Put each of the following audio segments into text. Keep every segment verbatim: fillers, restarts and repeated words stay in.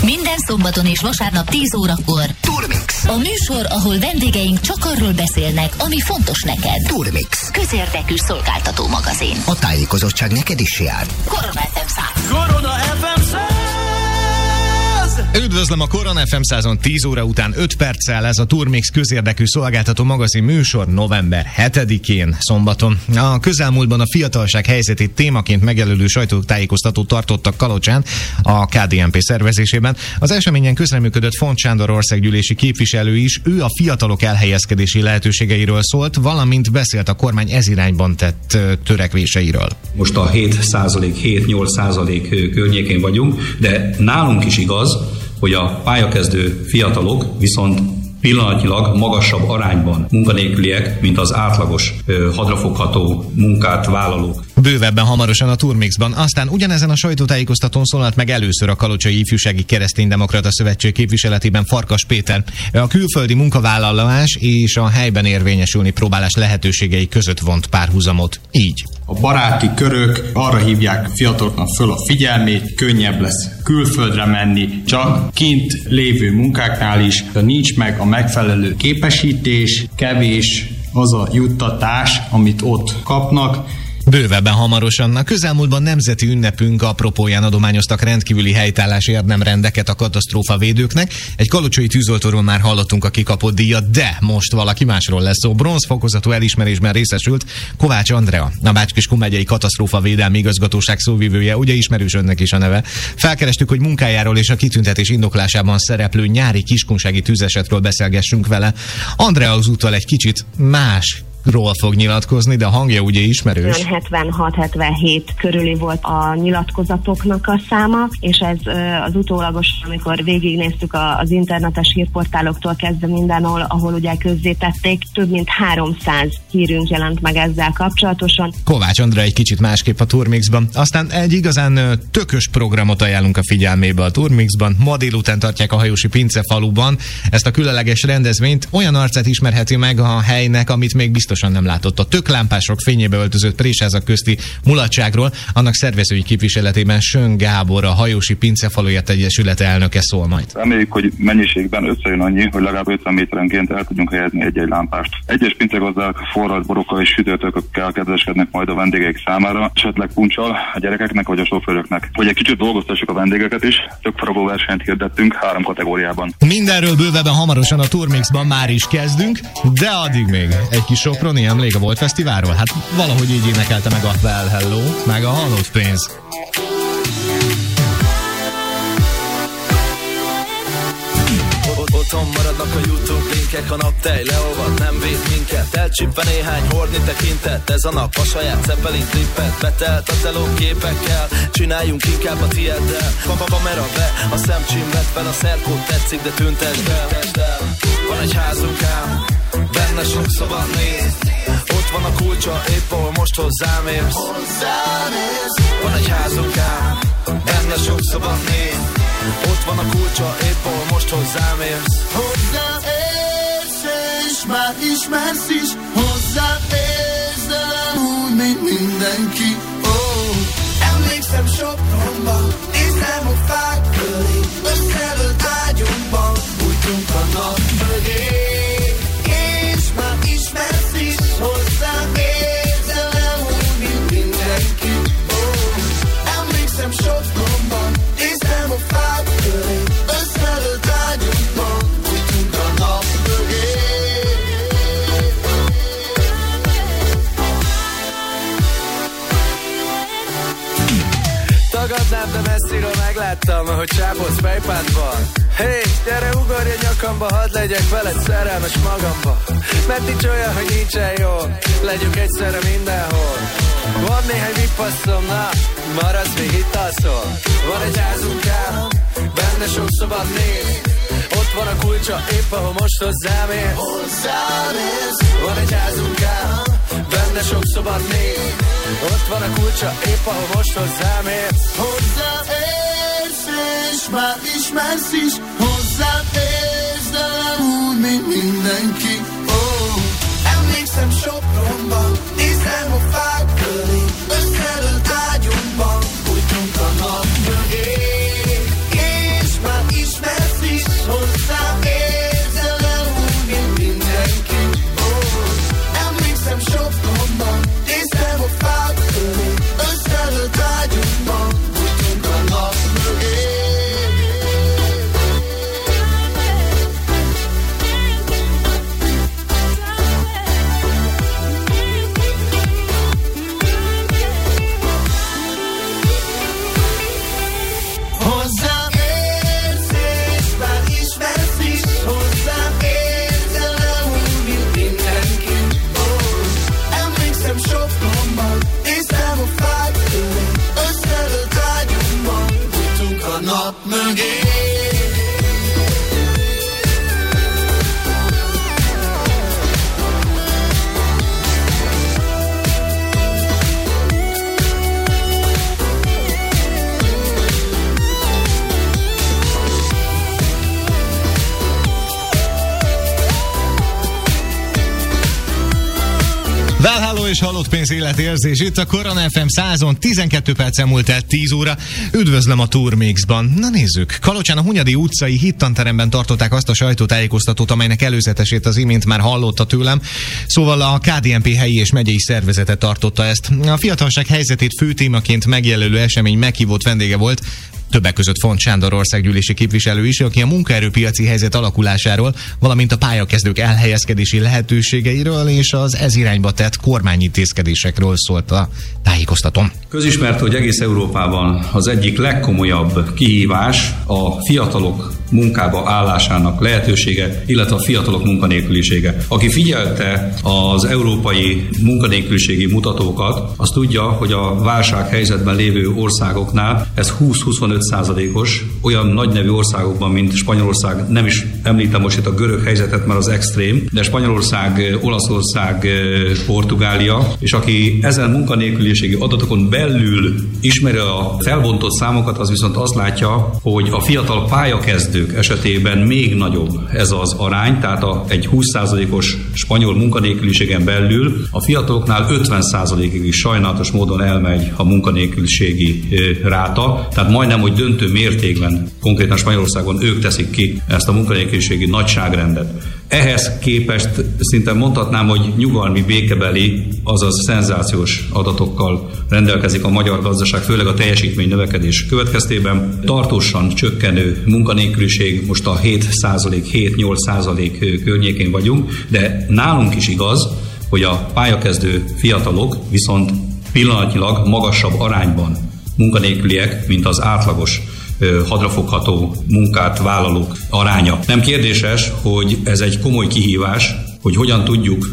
Minden szombaton és vasárnap tíz órakor Turmix. A műsor, ahol vendégeink csak arról beszélnek, ami fontos neked. Turmix. Közérdekű szolgáltató magazin. A tájékozottság neked is jár. Korona ef em száz. Korona ef em száz. Üdvözlöm a Korona ef em százon tíz óra után öt perccel, ez a Turmix közérdekű szolgáltató magazin műsor november hetedikén szombaton. A közelmúltban a fiatalság helyzetét témaként megjelölő sajtótájékoztatót tartottak Kalocsán a ká dé en pé szervezésében. Az eseményen közreműködött Font Sándor országgyűlési képviselő is, ő a fiatalok elhelyezkedési lehetőségeiről szólt, valamint beszélt a kormány ez irányban tett törekvéseiről. Most a hét százalék, hét-nyolc százalék környékén vagyunk, de nálunk is igaz, hogy a pályakezdő fiatalok viszont pillanatnyilag magasabb arányban munkanélküliek, mint az átlagos hadrafogható munkát vállalók. Bővebben hamarosan a Turmixban. Aztán ugyanezen a sajtótájékoztatón szólalt meg először a Kalocsai Ifjúsági Kereszténydemokrata Szövetség képviseletében Farkas Péter. A külföldi munkavállalás és a helyben érvényesülni próbálás lehetőségei között vont párhuzamot. Így. A baráti körök arra hívják fiataloknak föl a figyelmét, könnyebb lesz külföldre menni, csak kint lévő munkáknál is nincs meg a megfelelő képesítés, kevés az a juttatás, amit ott kapnak. Bővebben hamarosan. A közelmúltban nemzeti ünnepünk apropóján adományoztak rendkívüli helytállási érdemrendeket a katasztrófavédőknek. Egy kalocsai tűzoltóról már hallottunk a kikapott díjat, de most valaki másról lesz szó. Bronzfokozatú elismerésben részesült Kovács Andrea, a Bács-Kiskun megyei katasztrófavédelmi igazgatóság szóvivője, ugye ismerős önnek is a neve. Felkerestük, hogy munkájáról és a kitüntetés indoklásában szereplő nyári kiskunsági tűzesetről beszélgessünk vele. Andrea azúttal egy kicsit más ról fog nyilatkozni, de a hangja ugye ismerős. hetvenhat hetvenhét körüli volt a nyilatkozatoknak a száma, és ez az utólagos, amikor végignéztük az internetes hírportáloktól kezdve mindenhol, ahol ugye közzétették, több mint háromszáz hírünk jelent meg ezzel kapcsolatosan. Kovács Andrea egy kicsit másképp a Turmixban. Aztán egy igazán tökös programot ajánlunk a figyelmébe a Turmixban. Ma délután tartják a Hajósi Pincefaluban ezt a különleges rendezvényt. Olyan arcát ismerheti meg a helynek, amit még biztos nem látott. A töklámpások fényébe öltözött présházak közti mulatságról, annak szervezői képviseletében Sön Gábor, a Hajósi Pincefaluját Egyesület elnöke szól majd. Reméljük, hogy mennyiségben összejön annyi, hogy legalább ötven méterenként el tudjunk helyezni egy-egy lámpást. Egyes pincegazdák forralt borokkal és sütőtökökkel kedveskednek majd a vendégeik számára, esetleg puncsal a gyerekeknek vagy a sofőröknek. Hogy egy kicsit dolgoztassuk a vendégeket is, tökfaragó versenyt hirdettünk három kategóriában. Mindenről bővebben hamarosan a Turmixban már is kezdünk, de addig még egy kis soproni emlék a Volt Fesztiválról? Hát valahogy így énekelte meg a Well Hello, meg a Halott pénz. Otthon maradnak a YouTube linkek, a naptej leolvad, nem véd minket. Elcsípve néhány hordni tekintet, ez a nap a saját Zeppelin klippet. Betelt a teló képekkel, csináljunk inkább a tieddel. A kamera be, a szemcsim vett fel, a szerkót tetszik, de tüntesd el. Van egy házunk ám, benne sok szoba néz. Ott van a kulcsa, épp ahol most hozzám érsz. Van egy házunk ám, benne sok szoba néz. Ott van a kulcsa, épp ahol most hozzám érsz. Hozzám érsz, és már ismersz is. Hozzám érsz, de nem úgy, mint mindenki. Oh. Emlékszem Sopronba, nézem a fák köré. Összelőtt ágyunkban, bújtunk a nap mögé. És már ismersz is. Hozzám érsz, de nem úgy, mint mindenki. Oh. Emlékszem Sopronba, nézem a fák köré. Összelőtt ágyunkban, bújtunk a nap mögé. Tagadnám, de messziről megláttam, ahogy csápolsz fejpádban. Hé, hey, gyere ugorj a nyakamba, hadd legyek veled szerelmes magamba. Mert nincs olyan, hogy nincsen jó, legyünk egyszerre mindenhol. Van néhány vipasszom, na, maradsz még itt alszol. Van egy házunk ám, benne sok szabad néz. Ott van a kulcsa, épp ahol most hozzám érsz. Hozzám érsz. Van egy házunk ám, benne sok szabad néz. Ott van a kulcsa, épp ahol most hozzám érsz. Hozzám érsz, és már ismersz is. Hozzám érsz, de nem úgy, mint mindenki. Oh. Emlékszem Sopronban, nézem a fák köré. Összelőtt ágyunkban, bújtunk a nap mögé. És már Válháló és halott pénz életérzés itt a Korona ef em százon, tizenkét percen múlt el tíz óra. Üdvözlöm a Turmixban. Na nézzük, Kalocsán a Hunyadi utcai hittanteremben tartották azt a sajtótájékoztatót, amelynek előzetesét az imént már hallotta tőlem. Szóval a ká dé en pé helyi és megyei szervezete tartotta ezt. A fiatalság helyzetét fő témaként megjelölő esemény meghívott vendége volt, többek között Font Sándor országgyűlési képviselő is, aki a munkaerőpiaci helyzet alakulásáról, valamint a pályakezdők elhelyezkedési lehetőségeiről és az ez irányba tett kormányintézkedésekről szólt a tájékoztatón. Közismert, hogy egész Európában az egyik legkomolyabb kihívás a fiatalok munkába állásának lehetősége, illetve a fiatalok munkanélkülisége. Aki figyelte az európai munkanélküliségi mutatókat, az tudja, hogy a válsághelyzetben lévő országoknál ez húsz-huszonöt százalékos, olyan nagy nevű országokban, mint Spanyolország, nem is említem most itt a görög helyzetet, mert az extrém, de Spanyolország, Olaszország, Portugália, és aki ezen munkanélküliségi adatokon belül ismeri a felbontott számokat, az viszont azt látja, hogy a fiatal pályakezdők esetében még nagyobb ez az arány, tehát a, egy húsz százalékos spanyol munkanélküliségen belül a fiataloknál ötven százalékig is sajnálatos módon elmegy a munkanélküliségi ráta, tehát majdnem, hogy döntő mértékben, konkrétan Spanyolországon ők teszik ki ezt a munkanélküliségi nagyságrendet. Ehhez képest szinte mondhatnám, hogy nyugalmi, békebeli, azaz szenzációs adatokkal rendelkezik a magyar gazdaság, főleg a teljesítmény növekedés következtében. Tartósan csökkenő munkanélküliség, most a hét százalék, hét-nyolc százalék környékén vagyunk, de nálunk is igaz, hogy a pályakezdő fiatalok viszont pillanatnyilag magasabb arányban munkanélküliek, mint az átlagos hadrafogható munkát vállalók aránya. Nem kérdéses, hogy ez egy komoly kihívás, hogy hogyan tudjuk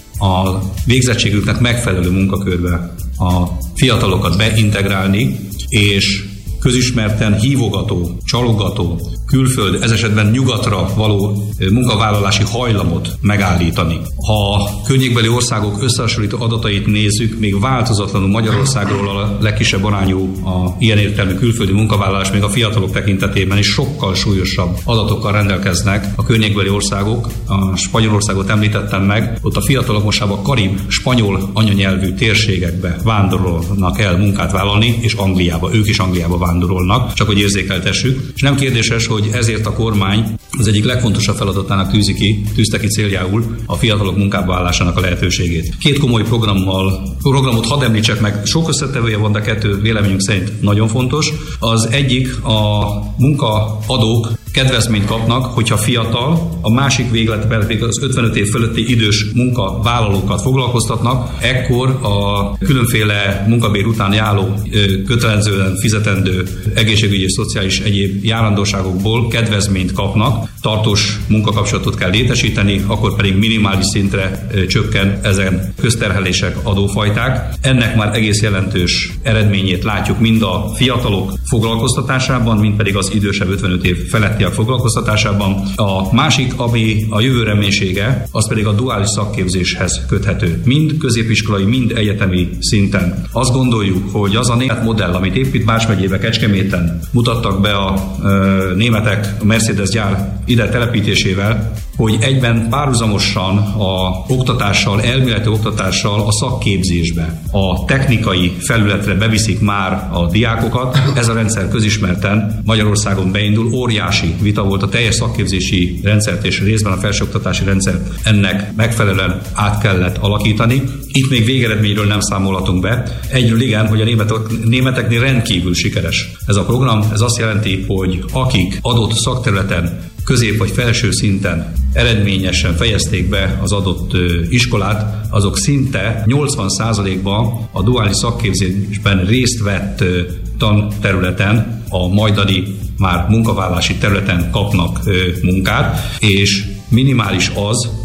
a végzettségüknek megfelelő munkakörbe a fiatalokat beintegrálni, és közismerten hívogató, csalogató, külföld, ez esetben nyugatra való munkavállalási hajlamot megállítani. Ha a környékbeli országok összehasonlító adatait nézzük, még változatlanul Magyarországról a legkisebb arányú a ilyen értelmű külföldi munkavállalás még a fiatalok tekintetében is sokkal súlyosabb adatokkal rendelkeznek a környékbeli országok. A Spanyolországot említettem meg, ott a fiatalok most a karib, spanyol anyanyelvű térségekbe vándorolnak el munkát vállalni, és Angliába, ők is Angliába vándorolnak, csak hogy érzékeltessük. És nem kérdéses, hogy ezért a kormány az egyik legfontosabb feladatának tűzi ki, tűzte ki céljául a fiatalok munkába állásának a lehetőségét. Két komoly programmal, programot hadd említsek meg, sok összetevője van, de kettő véleményünk szerint nagyon fontos. Az egyik a munkaadók kedvezményt kapnak, hogyha fiatal, a másik véglet pedig az ötvenöt év fölötti idős munkavállalókat foglalkoztatnak, ekkor a különféle munkabér után járó kötelezően fizetendő egészségügyi és szociális egyéb járandóságokból kedvezményt kapnak, tartós munkakapcsolatot kell létesíteni, akkor pedig minimális szintre csökken ezen közterhelések, adófajták. Ennek már egész jelentős eredményét látjuk mind a fiatalok foglalkoztatásában, mind pedig az idősebb ötvenöt év felettiek foglalkoztatásában. A másik, ami a jövő reménysége, az pedig a duális szakképzéshez köthető. Mind középiskolai, mind egyetemi szinten. Azt gondoljuk, hogy az a német modell, amit épp itt Bács megyébe, Kecskeméten mutattak be a ö, németek a Mercedes gyár ide telepítésével, hogy egyben párhuzamosan a oktatással, elméleti oktatással a szakképzésbe, a technikai felületre beviszik már a diákokat. Ez a rendszer közismerten Magyarországon beindul. Óriási vita volt a teljes szakképzési rendszert és részben a felsőoktatási rendszert ennek megfelelően át kellett alakítani. Itt még végeredményről nem számolhatunk be. Egyről igen, hogy a németek, németeknél rendkívül sikeres ez a program. Ez azt jelenti, hogy akik adott szakterületen közép vagy felső szinten eredményesen fejezték be az adott iskolát, azok szinte nyolcvan százalékban a duális szakképzésben részt vett tanterületen, a majdani már munkavállási területen kapnak munkát, és minimális az,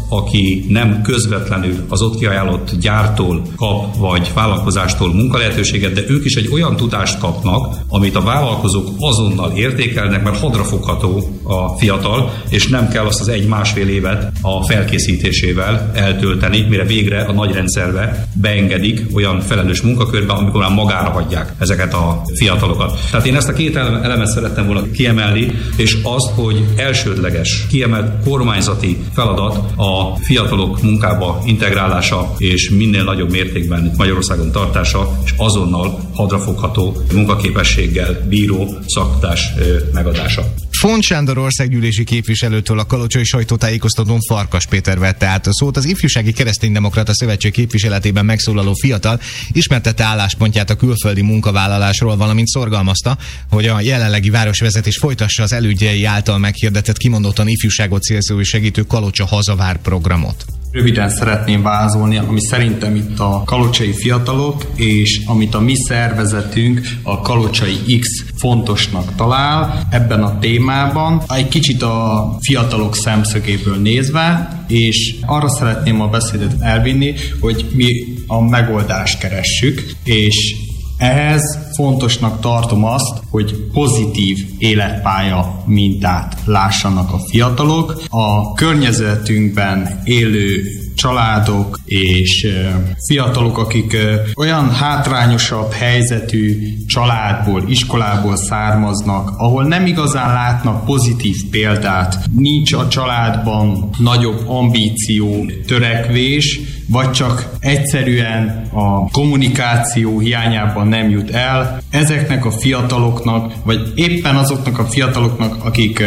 aki nem közvetlenül az ott kiajánlott gyártól kap, vagy vállalkozástól munkalehetőséget, de ők is egy olyan tudást kapnak, amit a vállalkozók azonnal értékelnek, mert hadrafogható a fiatal, és nem kell azt az egy-másfél évet a felkészítésével eltölteni, mire végre a nagy rendszerbe beengedik olyan felelős munkakörbe, amikor már magára hagyják ezeket a fiatalokat. Tehát én ezt a két elemet szerettem volna kiemelni, és azt, hogy elsődleges, kiemelt kormányzati feladat a fiatalok munkába integrálása és minél nagyobb mértékben itt Magyarországon tartása, és azonnal hadrafogható munkaképességgel bíró szaktudás megadása. Font Sándor országgyűlési képviselőtől a kalocsai sajtótájékoztatón Farkas Péter vette át a szót. Az Ifjúsági Kereszténydemokrata Szövetség képviseletében megszólaló fiatal ismertette álláspontját a külföldi munkavállalásról, valamint szorgalmazta, hogy a jelenlegi városvezetés folytassa az elődjei által meghirdetett kimondottan ifjúságot célzó és segítő Kalocsa Hazavár programot. Röviden szeretném vázolni, ami szerintem itt a kalocsai fiatalok, és amit a mi szervezetünk, a Kalocsai X fontosnak talál ebben a témában. Egy kicsit a fiatalok szemszögéből nézve, és arra szeretném a beszédet elvinni, hogy mi a megoldást keressük, és ehhez fontosnak tartom azt, hogy pozitív életpálya mintát lássanak a fiatalok. A környezetünkben élő családok és fiatalok, akik olyan hátrányosabb helyzetű családból, iskolából származnak, ahol nem igazán látnak pozitív példát, nincs a családban nagyobb ambíció, törekvés, vagy csak egyszerűen a kommunikáció hiányában nem jut el. Ezeknek a fiataloknak, vagy éppen azoknak a fiataloknak, akik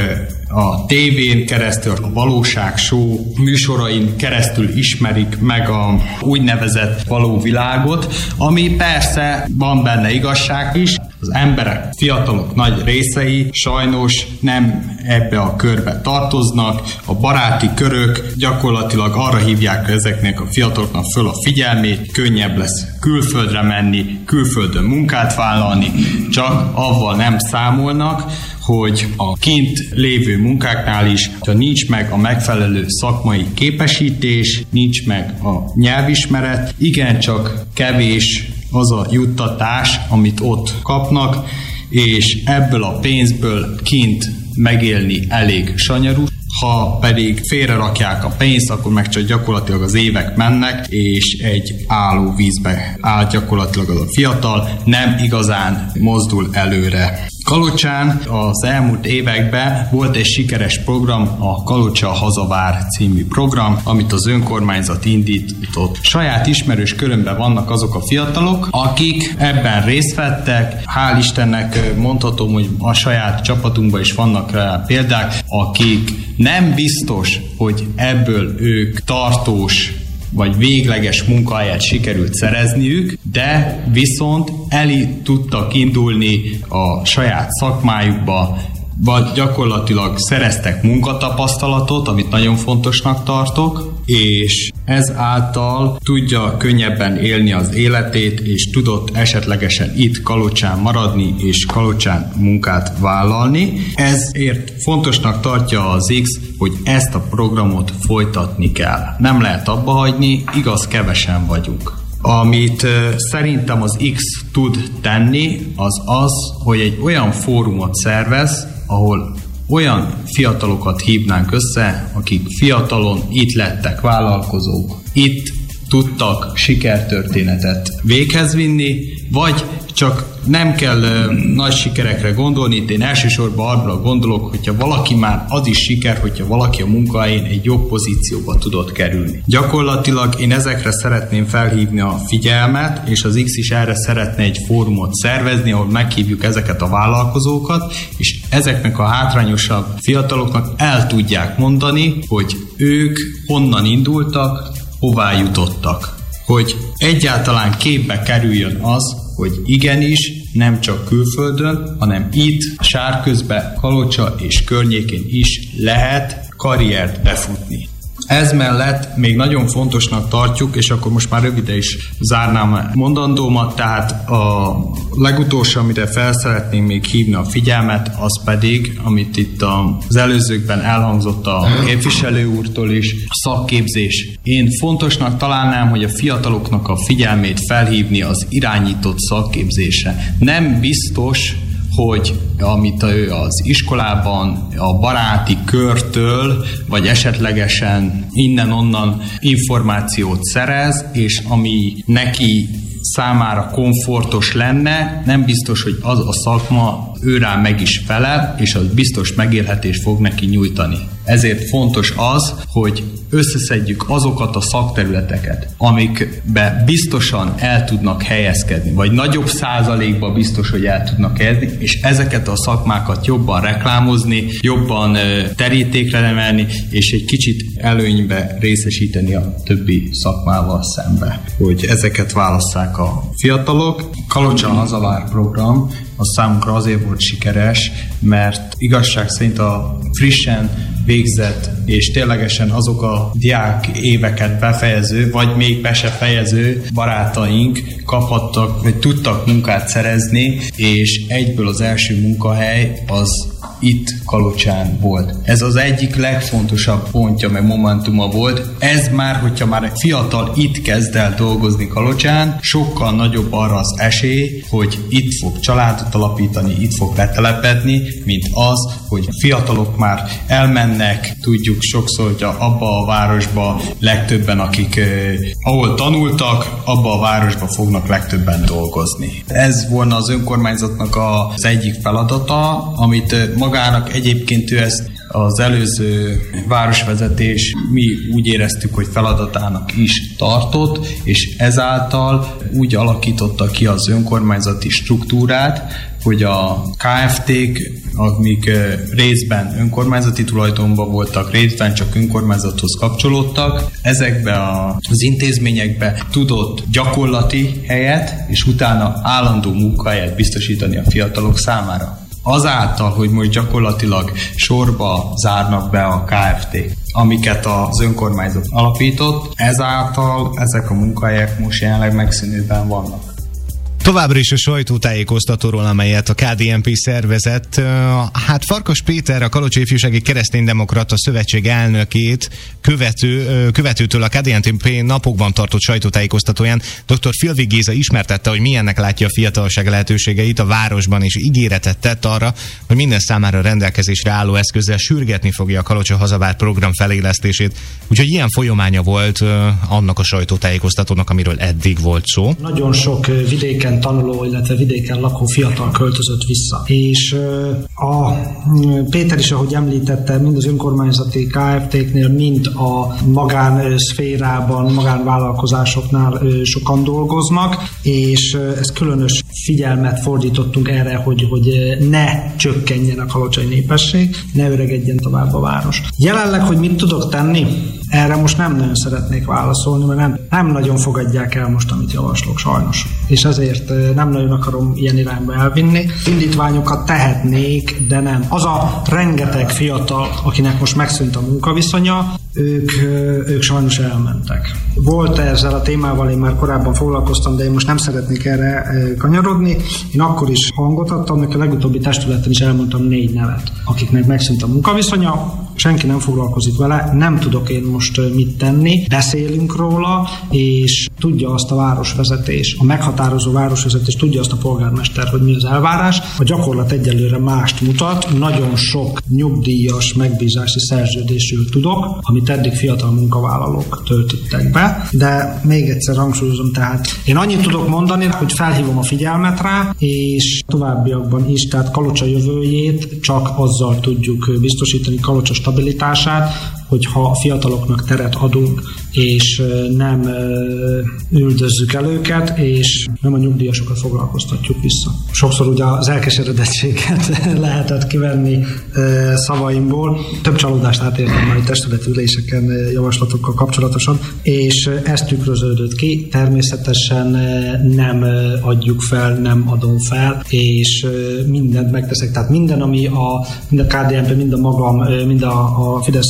a tévén keresztül, a valóság show műsorain keresztül ismerik meg a úgynevezett való világot, ami persze van benne igazság is. Az emberek, fiatalok nagy részei sajnos nem ebbe a körbe tartoznak. A baráti körök gyakorlatilag arra hívják ezeknek a fiataloknak föl a figyelmét, könnyebb lesz külföldre menni, külföldön munkát vállalni, csak avval nem számolnak, hogy a kint lévő munkáknál is, ha nincs meg a megfelelő szakmai képesítés, nincs meg a nyelvismeret, igencsak kevés az a juttatás, amit ott kapnak, és ebből a pénzből kint megélni elég sanyarú. Ha pedig félrerakják a pénzt, akkor meg csak gyakorlatilag az évek mennek, és egy álló vízbe áll gyakorlatilag az a fiatal, nem igazán mozdul előre. Kalocsán az elmúlt években volt egy sikeres program, a Kalocsa Hazavár című program, amit az önkormányzat indított. Saját ismerős körömben vannak azok a fiatalok, akik ebben részt vettek. Hál' Istennek mondhatom, hogy a saját csapatunkban is vannak rá példák, akik nem biztos, hogy ebből ők tartós vagy végleges munkahelyet sikerült szerezniük, de viszont el tudtak indulni a saját szakmájukba, vagy gyakorlatilag szereztek munkatapasztalatot, amit nagyon fontosnak tartok, és ezáltal tudja könnyebben élni az életét, és tudott esetlegesen itt Kalocsán maradni, és Kalocsán munkát vállalni. Ezért fontosnak tartja az X, hogy ezt a programot folytatni kell. Nem lehet abba hagyni, igaz, kevesen vagyunk. Amit szerintem az X tud tenni, az az, hogy egy olyan fórumot szervez, ahol olyan fiatalokat hívnánk össze, akik fiatalon itt lettek vállalkozók, itt tudtak sikertörténetet véghez vinni, vagy csak nem kell uh, nagy sikerekre gondolni, itt én elsősorban arra gondolok, hogyha valaki már az is siker, hogyha valaki a munkahelyén egy jobb pozícióba tudott kerülni. Gyakorlatilag én ezekre szeretném felhívni a figyelmet, és az X is erre szeretne egy fórumot szervezni, ahol meghívjuk ezeket a vállalkozókat, és ezeknek a hátrányosabb fiataloknak el tudják mondani, hogy ők honnan indultak, hová jutottak. Hogy egyáltalán képbe kerüljön az, hogy igenis nem csak külföldön, hanem itt, Sárközbe, Kalocsa és környékén is lehet karriert befutni. Ez mellett még nagyon fontosnak tartjuk, és akkor most már röviden is zárnám mondandómat, tehát a legutolsó, amire fel szeretném még hívni a figyelmet, az pedig, amit itt az előzőkben elhangzott a képviselő úrtól is, szakképzés. Én fontosnak találnám, hogy a fiataloknak a figyelmét felhívni az irányított szakképzésre. Nem biztos, hogy amit ő az iskolában, a baráti körtől, vagy esetlegesen innen-onnan információt szerez, és ami neki számára komfortos lenne, nem biztos, hogy az a szakma őrá meg is felel, és az biztos megélhetést fog neki nyújtani. Ezért fontos az, hogy összeszedjük azokat a szakterületeket, amikbe biztosan el tudnak helyezkedni, vagy nagyobb százalékban biztos, hogy el tudnak helyezni, és ezeket a szakmákat jobban reklámozni, jobban terítékre emelni, és egy kicsit előnybe részesíteni a többi szakmával szembe, hogy ezeket válasszák a fiatalok. Kalocsa Hazavár program az számunkra azért volt sikeres, mert igazság szerint a frissen végzett és ténylegesen azok a diák éveket befejező, vagy még be se fejező barátaink kaphattak, vagy tudtak munkát szerezni, és egyből az első munkahely az itt Kalocsán volt. Ez az egyik legfontosabb pontja, meg momentuma volt. Ez már, hogyha már egy fiatal itt kezd el dolgozni Kalocsán, sokkal nagyobb arra az esély, hogy itt fog családot alapítani, itt fog letelepedni, mint az, hogy fiatalok már elmennek, tudjuk sokszor, hogy abba a városba legtöbben, akik eh, ahol tanultak, abba a városba fognak legtöbben dolgozni. Ez volna az önkormányzatnak az egyik feladata, amit eh, magának egyébként ő ezt az előző városvezetés mi úgy éreztük, hogy feladatának is tartott, és ezáltal úgy alakította ki az önkormányzati struktúrát, hogy a ká ef té-k, amik részben önkormányzati tulajdonban voltak, részben csak önkormányzathoz kapcsolódtak, ezekbe az intézményekbe tudott gyakorlati helyet, és utána állandó munkahelyet biztosítani a fiatalok számára. Azáltal, hogy most gyakorlatilag sorba zárnak be a ká ef té-k, amiket az önkormányzat alapított, ezáltal ezek a munkahelyek most jelenleg megszűnőben vannak. Továbbra is a sajtótájékoztatóról, amelyet a ká dé en pé szervezett. Hát Farkas Péter, a Kalocsai Ifjúsági Kereszténydemokrata Szövetség elnökét követő, követőtől a ká dé en pé napokban tartott sajtótájékoztatóján dr. Filvi Géza ismertette, hogy milyennek látja a fiatalság lehetőségeit a városban, és ígéretet tett arra, hogy minden számára rendelkezésre álló eszközzel sürgetni fogja a Kalocsa Hazavár program felélesztését. Úgyhogy ilyen folyamánya volt annak a sajtótájékoztatónak, amiről eddig volt szó. Nagyon sok vidéken tanuló, illetve vidéken lakó fiatal költözött vissza. És a Péter is, ahogy említette, mind az önkormányzati ká ef té-knél, mind a magánszférában, magánvállalkozásoknál sokan dolgoznak, és ez különös figyelmet fordítottunk erre, hogy, hogy ne csökkenjen a kalocsai népesség, ne öregedjen tovább a város. Jelenleg, hogy mit tudok tenni? Erre most nem nagyon szeretnék válaszolni, mert nem, nem nagyon fogadják el most, amit javaslok, sajnos. És ezért nem nagyon akarom ilyen irányba elvinni. Indítványokat tehetnék, de nem. Az a rengeteg fiatal, akinek most megszűnt a munkaviszonya, ők, ők sajnos elmentek. Volt ezzel a témával, én már korábban foglalkoztam, de én most nem szeretnék erre kanyarodni. Én akkor is hangot adtam, neki a legutóbbi testületen is elmondtam négy nevet, akiknek megszűnt a munkaviszonya, senki nem foglalkozik vele, nem tudok én most mit tenni, beszélünk róla, és tudja azt a városvezetés, a meghatározó városvezetés, tudja azt a polgármester, hogy mi az elvárás. A gyakorlat egyelőre mást mutat, nagyon sok nyugdíjas megbízási szerződésről tudok, amit eddig fiatal munkavállalók töltöttek be, de még egyszer hangsúlyozom, tehát én annyit tudok mondani, hogy felhívom a figyelmet rá, és továbbiakban is, tehát Kalocsa jövőjét csak azzal tudjuk biztosítani, Kalocsa stabilitását, hogyha a fiataloknak teret adunk, és nem üldözzük el őket, és nem a nyugdíjasokat foglalkoztatjuk vissza. Sokszor ugye az elkeseredettséget lehetett kivenni szavaimból. Több csalódást átértem már testületi üléseken javaslatokkal kapcsolatosan, és ez tükröződött ki. Természetesen nem adjuk fel, nem adom fel, és mindent megteszek. Tehát minden, ami a, mind a ká dé en pé, mind a magam, mind a, a Fidesz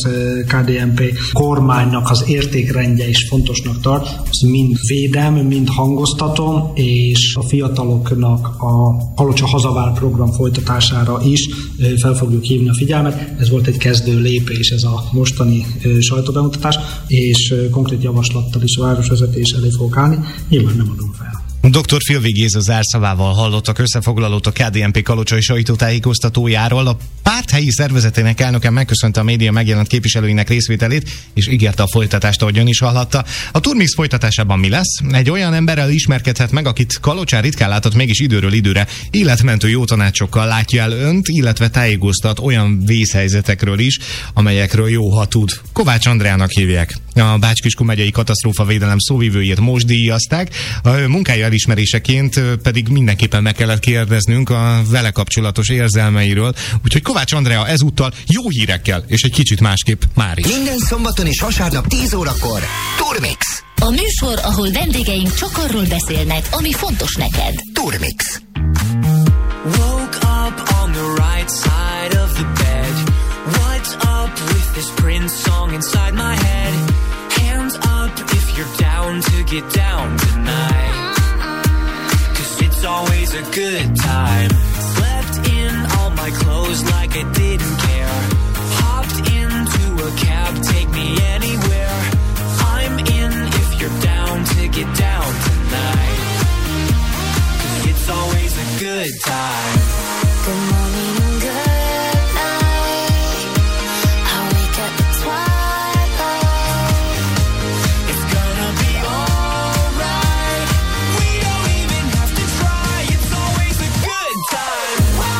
ká dé en pé kormánynak az értékrendje is fontosnak tart, azt mind védem, mind hangoztatom, és a fiataloknak a Kalocsa Hazavár program folytatására is fel fogjuk hívni a figyelmet. Ez volt egy kezdő lépés, ez a mostani sajtóbemutatás, és konkrét javaslattal is a városvezetés elé fogok állni. Nyilván nem adom fel. doktor Filvi Géza zárszavával hallottak összefoglalót a ká dé en pé kalocsai sajtótájékoztatójáról. A párt helyi szervezetének elnöke megköszönte a média megjelent képviselőinek részvételét, és ígérte a folytatást, ahogyan is hallatta. A Turmix folytatásában mi lesz? Egy olyan emberrel ismerkedhet meg, akit Kalocsán ritkán látott, mégis időről időre életmentő jó tanácsokkal látja el önt, illetve tájékoztat olyan vészhelyzetekről is, amelyekről jó, ha tud. Kovács Andreának hívják. A Bács-Kiskun megyei katasztrófavédelem szóvivőjét most díjazták. A munkája elismeréseként pedig mindenképpen meg kellett kérdeznünk a vele kapcsolatos érzelmeiről. Úgyhogy Kovács Andrea ezúttal jó hírekkel, és egy kicsit másképp már is. Minden szombaton és vasárnap tíz órakor Turmix. A műsor, ahol vendégeink csak arról beszélnek, ami fontos neked. Turmix. Woke up on the right side of the bed. What's up with this Prince song inside my head? Hands up if you're down to get down tonight. It's always a good time. Slept in all my clothes like I didn't care. Hopped into a cab, take me anywhere. I'm in if you're down to get down tonight. It's always a good time. Good morning and good night. I wake up at twilight. It's gonna be alright. We don't even have to try. It's always a good time.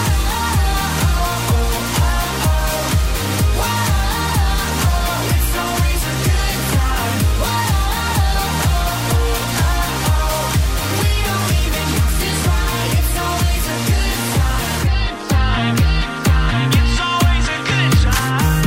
It's always a good time. We don't even have to try. It's always a good time. Good time. It's always a good time.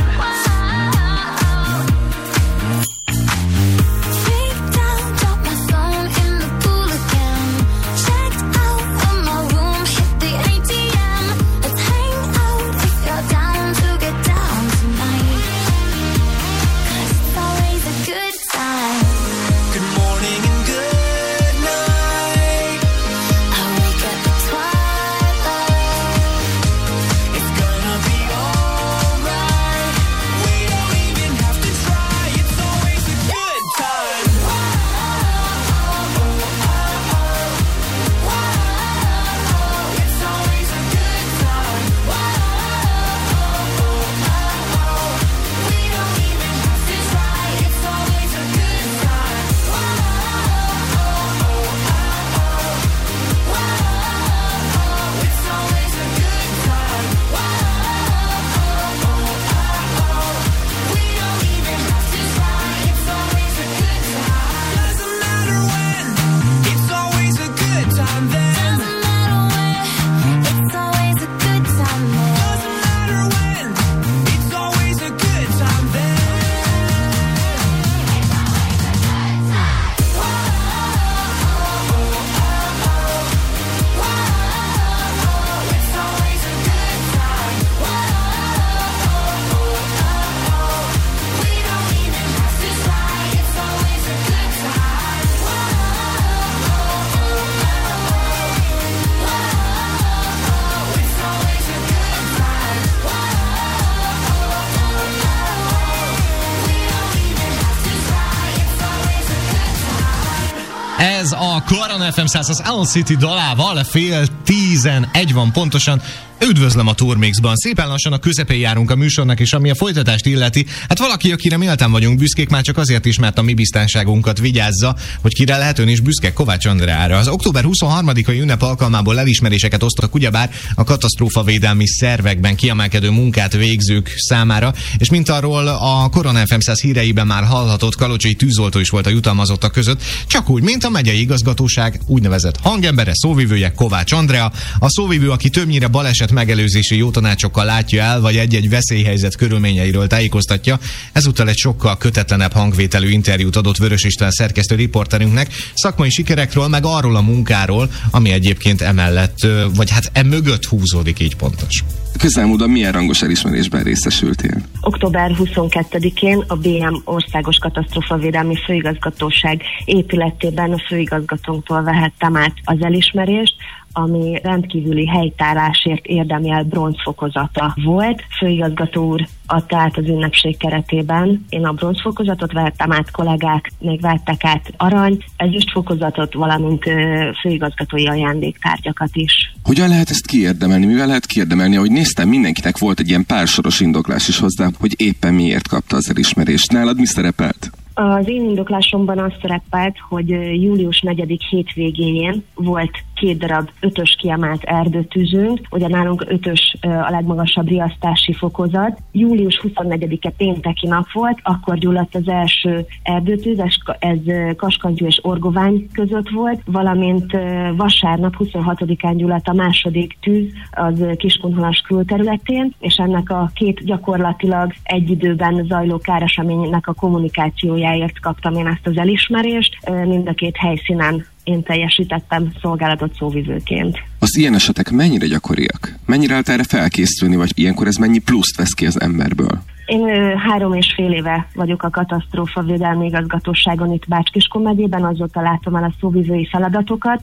Freaked out, dropped my phone in the pool again. Checked out of my room, hit the A T M. Let's hang out if you're down to get down tonight. 'Cause it's always a good time. Good morning and good night. I wake up at twilight. It's gonna be alright. We don't even have to try. It's always a good time. It's always a good time. We don't even have to try. It's always a good time. It's always a good time. We don't even have to try. It's always a good time. Doesn't matter when. It's always a good time then. Doesn't matter when, it's always a good time then. Doesn't matter when. It's always a good time then. It's always a good time. We don't even have to try. It's always a good time. It's always a good time. We don't even have to try. It's always a good time. Ez a Korona ef em száz az Owl City dalával fél tizenegy van pontosan. Üdvözlöm a Turmixban. Szépen lassan a közepén járunk a műsornak, és ami a folytatást illeti, hát valaki, akire méltán vagyunk büszkék, már csak azért is, mert a mi biztonságunkat vigyázza, hogy kire lehet ön is büszke, Kovács Andreára. Az október huszonharmadikai ünnep alkalmából elismeréseket osztottak ugyebár a katasztrófavédelmi szervekben kiemelkedő munkát végzők számára, és mint arról a Korona ef em száz híreiben már hallhatott, kalocsai tűzoltó is volt a jutalmazottak között, csak úgy, mint a megyei igazgatóság úgynevezett hangembere, szóvivője Kovács Andrea, a szóvivő, aki többnyire baleset megelőzési jó tanácsokkal látja el, vagy egy-egy veszélyhelyzet körülményeiről tájékoztatja. Ezúttal egy sokkal kötetlenebb hangvételű interjút adott Vörös István szerkesztő riporterünknek szakmai sikerekről, meg arról a munkáról, ami egyébként emellett, vagy hát emögött húzódik, így pontos. Közelmúltban milyen rangos elismerésben részesültél? október huszonkettedikén a bé em Országos Katasztrófavédelmi Főigazgatóság épületében a főigazgatónktól vehettem át az elismerést, ami rendkívüli helytállásért érdemel bronzfokozata volt. Főigazgató úr adta át az ünnepség keretében. Én a bronzfokozatot vehettem át, kollégák még vettek át arany, ezüstfokozatot, valamint főigazgatói ajándéktárgyakat is. Hogyan lehet ezt kiérdemelni? Mivel lehet kiérdemelni? Ahogy néztem, mindenkinek volt egy ilyen pársoros indoklás is hozzá, hogy éppen miért kapta az elismerést. Nálad mi szerepelt? Az én indoklásomban az szerepelt, hogy július negyedik hétvégéjén volt két darab ötös kiemelt erdőtűzünk, ugye nálunk ötös a legmagasabb riasztási fokozat. július huszonnegyedike pénteki nap volt, akkor gyulladt az első erdőtűz, ez Kaskantyú és Orgovány között volt, valamint vasárnap huszonhatodikán gyulladt a második tűz az Kiskunhalas külterületén, és ennek a két gyakorlatilag egy időben zajló káreseménynek a kommunikációjáért kaptam én ezt az elismerést. Mind a két helyszínen én teljesítettem szolgálatot szóvivőként. Az ilyen esetek mennyire gyakoriak? Mennyire lehet erre felkészülni, vagy ilyenkor ez mennyi pluszt vesz ki az emberből? Én ö, három és fél éve vagyok a katasztrófavédelmi igazgatóságon itt Bács-Kiskun megyében, azóta látom el a szóvivői feladatokat.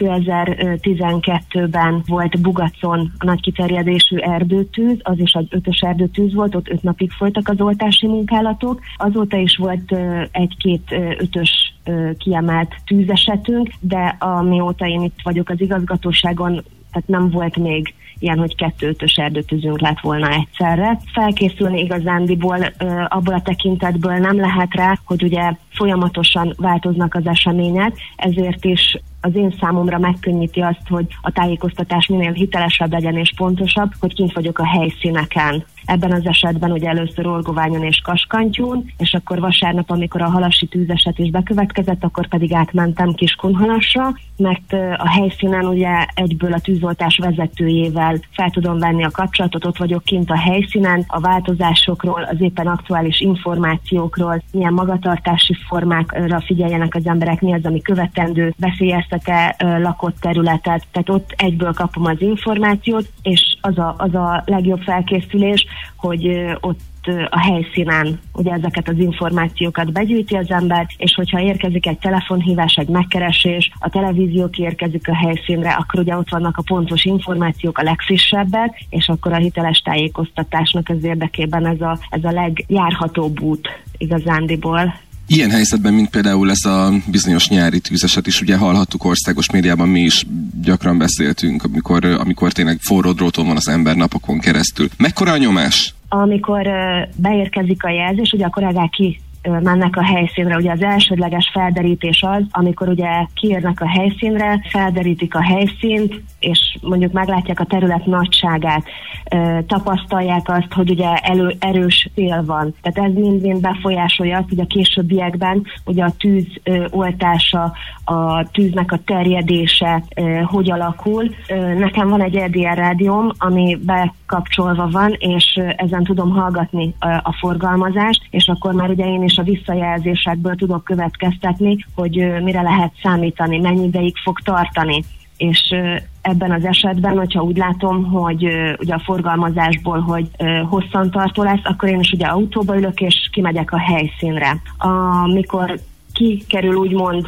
kétezer-tizenkettőben volt Bugacon a nagy kiterjedésű erdőtűz, az is egy ötös erdőtűz volt, ott öt napig folytak az oltási munkálatok. Azóta is volt ö, egy-két ö, ötös ö, kiemelt tűzesetünk, de amióta én itt vagyok az igazgatóságon, tehát nem volt még ilyen, hogy kettő ötös erdőtűzünk lett volna egyszerre. Felkészülni igazándiból abból a tekintetből nem lehet rá, hogy ugye folyamatosan változnak az események, ezért is az én számomra megkönnyíti azt, hogy a tájékoztatás minél hitelesebb legyen és pontosabb, hogy kint vagyok a helyszíneken. Ebben az esetben ugye először Orgoványon és Kaskantyún, és akkor vasárnap, amikor a halasi tűzeset is bekövetkezett, akkor pedig átmentem Kiskunhalasra, mert a helyszínen ugye egyből a tűzoltás vezetőjével fel tudom venni a kapcsolatot, ott vagyok kint a helyszínen, a változásokról, az éppen aktuális információkról, milyen magatartási formákra figyeljenek az emberek, mi az, ami követendő, veszélyeztet-e lakott területet, tehát ott egyből kapom az információt, és az a, az a legjobb felkészülés, hogy ott a helyszínen ugye ezeket az információkat begyűjti az ember, és hogyha érkezik egy telefonhívás, egy megkeresés, a televízió kiérkezik a helyszínre, akkor ugye ott vannak a pontos információk, a legfrissebbek, és akkor a hiteles tájékoztatásnak az érdekében ez a, ez a legjárhatóbb út igazándiból. Ilyen helyzetben, mint például ez a bizonyos nyári tűzeset is, ugye hallhattuk országos médiában, mi is gyakran beszéltünk, amikor, amikor tényleg forró dróton van az ember napokon keresztül. Mekkora a nyomás? Amikor uh, beérkezik a jelzés, ugye a kollégák ki mennek a helyszínre. Ugye az elsődleges felderítés az, amikor ugye kiérnek a helyszínre, felderítik a helyszínt, és mondjuk meglátják a terület nagyságát, tapasztalják azt, hogy ugye elő, erős szél van. Tehát ez mind-mind befolyásolja azt, hogy a későbbiekben ugye a tűz oltása, a tűznek a terjedése hogy alakul. Nekem van egy é dé er rádióm, ami bekapcsolva van, és ezen tudom hallgatni a forgalmazást, és akkor már ugye én is a visszajelzésekből tudok következtetni, hogy mire lehet számítani, mennyi ideig fog tartani. És ebben az esetben, hogyha úgy látom, hogy ugye a forgalmazásból, hogy hosszantartó lesz, akkor én is ugye autóba ülök, és kimegyek a helyszínre. Amikor kikerül úgymond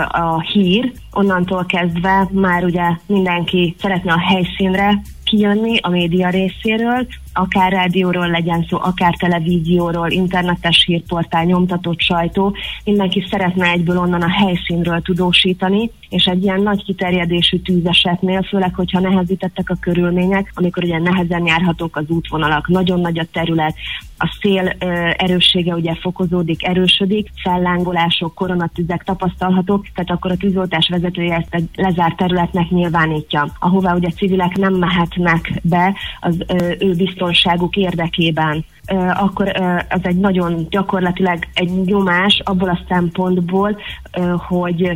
a hír, onnantól kezdve már ugye mindenki szeretne a helyszínre kijönni a média részéről, akár rádióról legyen szó, akár televízióról, internetes hírportál, nyomtatott sajtó, mindenki szeretne egyből onnan a helyszínről tudósítani, és egy ilyen nagy kiterjedésű tűzesetnél, főleg, hogyha nehezítettek a körülmények, amikor ugye nehezen járhatók az útvonalak, nagyon nagy a terület, a szél ö, erőssége ugye fokozódik, erősödik, fellángolások, koronatüzek tapasztalhatók, tehát akkor a tűzoltás vezetője ezt egy lezárt területnek nyilvánítja, ahová ugye civilek nem mehetnek be az ö, ő biztonságuk érdekében. Ö, akkor ö, az egy nagyon gyakorlatilag egy nyomás abból a szempontból, ö, hogy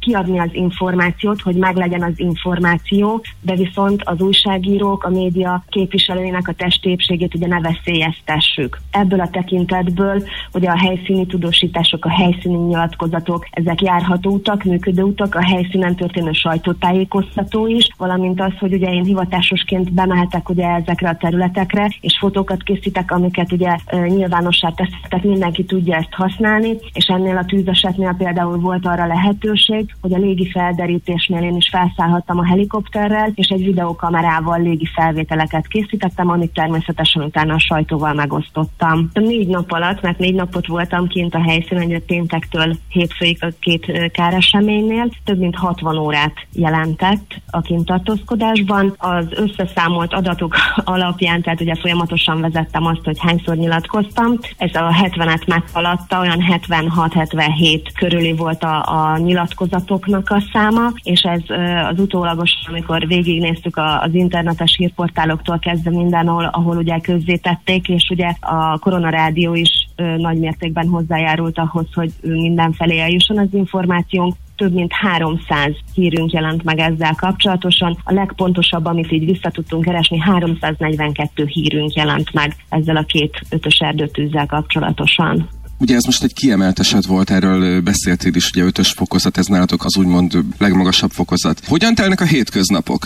kiadni az információt, hogy meglegyen az információ, de viszont az újságírók, a média képviselőinek a testépségét ugye ne veszélyeztessük. Ebből a tekintetből ugye a helyszíni tudósítások, a helyszíni nyilatkozatok, ezek járható utak, működő utak, a helyszínen történő sajtótájékoztató is, valamint az, hogy ugye én hivatásosként bemehetek ugye ezekre a területekre, és fotókat készítek, amiket ugye nyilvánossá teszek, tehát mindenki tudja ezt használni, és ennél a tűzesetnél például volt arra lehetőség, hogy a légi felderítésnél én is felszállhattam a helikopterrel, és egy videókamerával légi felvételeket készítettem, amit természetesen utána a sajtóval megosztottam. Négy nap alatt, mert négy napot voltam kint a helyszínen, hogy péntektől hétfőig a két káreseménynél, több mint hatvan órát jelentett a kintartózkodásban. Az összeszámolt adatok alapján, tehát ugye folyamatosan vezettem azt, hogy hányszor nyilatkoztam. Ez a hetvenet meghaladta, olyan hetvenhat-hetvenhét körüli volt a, a nyilatkozatoknak a száma, és ez az utólagos, amikor végignéztük a, az internetes hírportáloktól kezdve mindenhol, ahol ugye közzétették, és ugye a Koronarádió is nagy mértékben hozzájárult ahhoz, hogy mindenfelé eljusson az információnk. Több mint háromszáz hírünk jelent meg ezzel kapcsolatosan. A legpontosabb, amit így vissza tudtunk keresni, háromszáznegyvenkettő hírünk jelent meg ezzel a két ötös erdőtűzzel kapcsolatosan. Ugye ez most egy kiemelt eset volt, erről beszéltél is, ugye ötös fokozat, ez nálatok az úgymond legmagasabb fokozat. Hogyan telnek a hétköznapok?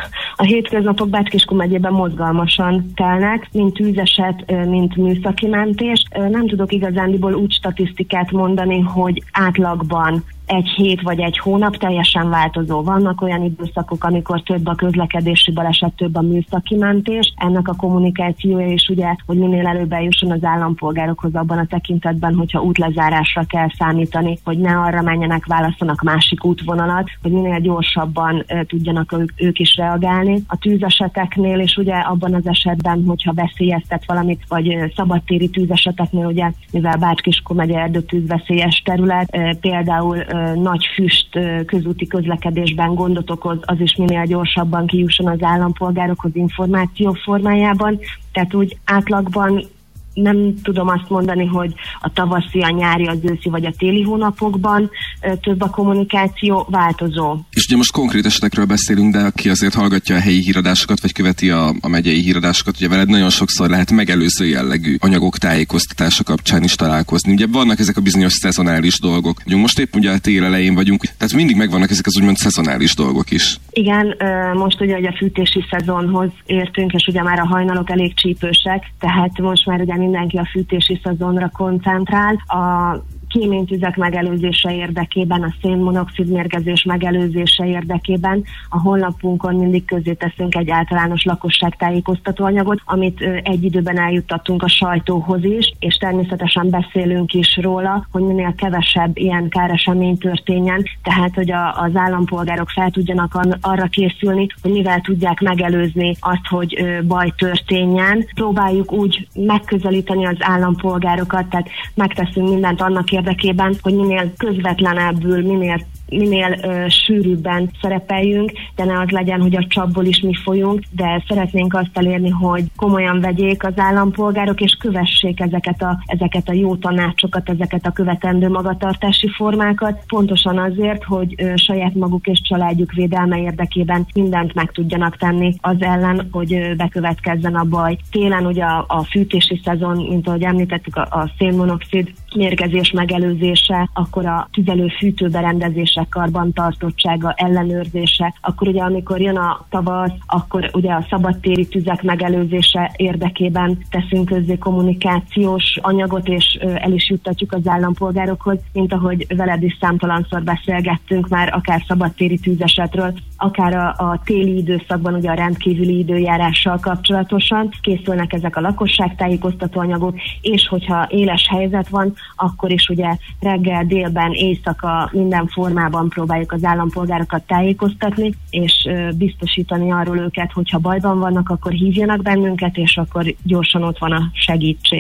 A hétköznapok Bács-Kiskun megyében mozgalmasan telnek, mint tűzeset, mint műszaki mentés. Nem tudok igazándiból úgy statisztikát mondani, hogy átlagban egy hét vagy egy hónap, teljesen változó. Vannak olyan időszakok, amikor több a közlekedési baleset, több a műszaki mentés. Ennek a kommunikációja is ugye, hogy minél előbb eljusson az állampolgárokhoz abban a tekintetben, hogyha útlezárásra kell számítani, hogy ne arra menjenek, válasszanak másik útvonalat, hogy minél gyorsabban e, tudjanak ők, ők is reagálni. A tűzeseteknél és ugye abban az esetben, hogyha veszélyeztet valamit, vagy e, szabadtéri tűzeseteknél, ugye, mivel Bács-Kiskun megye erdőtűz veszélyes terület, e, például e, nagy füst közúti közlekedésben gondot okoz, az is minél gyorsabban kijusson az állampolgárokhoz információ formájában. Tehát úgy átlagban nem tudom azt mondani, hogy a tavaszi, a nyári, az őszi vagy a téli hónapokban több a kommunikáció, változó. És ugye most konkrét esetekről beszélünk, de aki azért hallgatja a helyi híradásokat, vagy követi a, a megyei híradásokat, ugye veled nagyon sokszor lehet megelőző jellegű anyagok tájékoztatása kapcsán is találkozni. Ugye vannak ezek a bizonyos szezonális dolgok. Ugye most épp ugye a tél elején vagyunk, tehát mindig megvannak ezek az úgymond szezonális dolgok is. Igen, most ugye, ugye a fűtési szezonhoz értünk, és ugye már a hajnalok elég csípősek, tehát most már ugye mindenki a fűtési szezonra koncentrál. A kéménytüzek megelőzése érdekében, a szénmonoxid mérgezés megelőzése érdekében a honlapunkon mindig közzé teszünk egy általános lakosságtájékoztató anyagot, amit egy időben eljuttattunk a sajtóhoz is, és természetesen beszélünk is róla, hogy minél kevesebb ilyen káresemény történjen, tehát hogy a, az állampolgárok fel tudjanak arra készülni, hogy mivel tudják megelőzni azt, hogy baj történjen. Próbáljuk úgy megközelíteni az állampolgárokat, tehát megteszünk mindent annak érdekében, hogy minél közvetlenebbül, minél minél uh, sűrűbben szerepeljünk, de ne az legyen, hogy a csapból is mi folyunk, de szeretnénk azt elérni, hogy komolyan vegyék az állampolgárok, és kövessék ezeket a, ezeket a jó tanácsokat, ezeket a követendő magatartási formákat, pontosan azért, hogy uh, saját maguk és családjuk védelme érdekében mindent meg tudjanak tenni az ellen, hogy uh, bekövetkezzen a baj. Télen ugye a, a fűtési szezon, mint ahogy említettük, a, a szénmonoxid mérgezés megelőzése, akkor a tüzelő-fűtőberendezések karbantartottsága, ellenőrzése, akkor ugye amikor jön a tavasz, akkor ugye a szabadtéri tüzek megelőzése érdekében teszünk közzé kommunikációs anyagot, és el is juttatjuk az állampolgárokhoz, mint ahogy veled is számtalanszor beszélgettünk már akár szabadtéri tűzesetről, akár a, a téli időszakban, ugye a rendkívüli időjárással kapcsolatosan készülnek ezek a lakosságtájékoztató anyagok, és hogyha éles helyzet van, akkor is ugye reggel, délben, éjszaka minden formában próbáljuk az állampolgárokat tájékoztatni, és biztosítani arról őket, hogyha bajban vannak, akkor hívjanak bennünket, és akkor gyorsan ott van a segítség.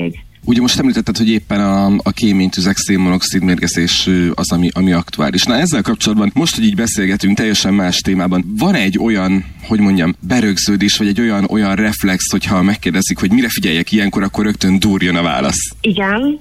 Ugye most említetted, hogy éppen a, a kéménytüzek, szénmonoxid mérgezés az, ami, ami aktuális. Na ezzel kapcsolatban, most, hogy így beszélgetünk teljesen más témában, van egy olyan, hogy mondjam, berögződés, vagy egy olyan, olyan reflex, hogyha megkérdezik, hogy mire figyeljek ilyenkor, akkor rögtön durjon a válasz. Igen.